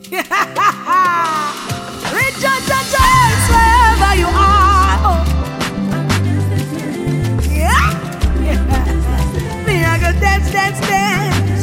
Rejoice and dance wherever you are. Oh. Yeah. Me, I go dance, dance, dance.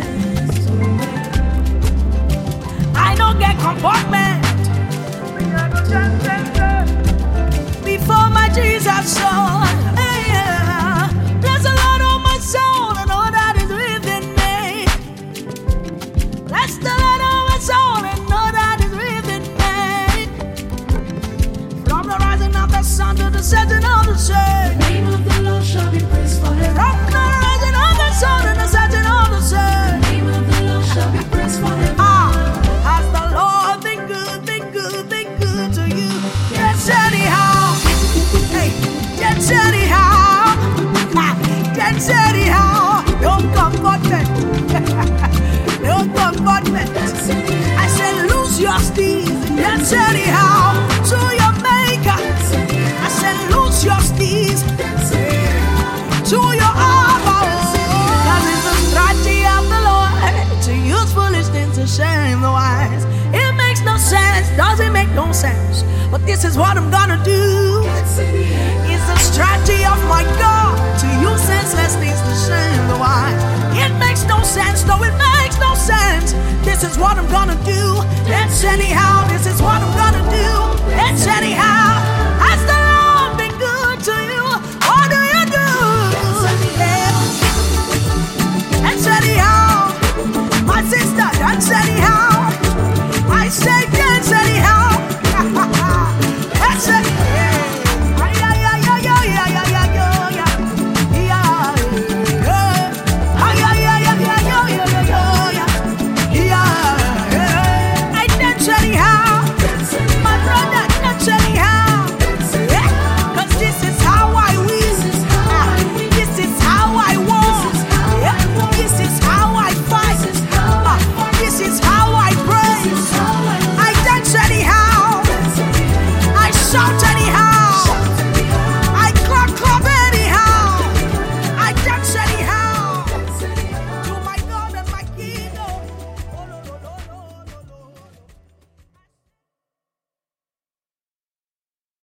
I don't get comportment. Me, I go dance, dance, dance. Before my Jesus soul. Hey, yeah. Bless the Lord, oh my soul, and all that is within me. Bless the Lord, oh my soul, and all that is within me. From the rising of the sun to the setting of the sun. The name of the Lord shall be praised forever. From the rising of the sun to the setting of the sun. The name of the Lord shall be praised forever. Has the Lord been good, been good, been good to you? Yes, anyhow. Hey, yes, anyhow. Yes, anyhow. No comfortment. No comfortment. I said, lose your steed. Yes, anyhow. To your maker. I said, lose your steed. To your Abba. That is the strategy of the Lord. To use foolish things to shame the wise. It makes no sense. Doesn't make no sense. But this is what I'm gonna do. It's the strategy of my God to use senseless things to shame the wise. It makes no sense. No, it makes no sense. This is what I'm gonna do. It's anyhow. This is what I'm gonna do. It's anyhow.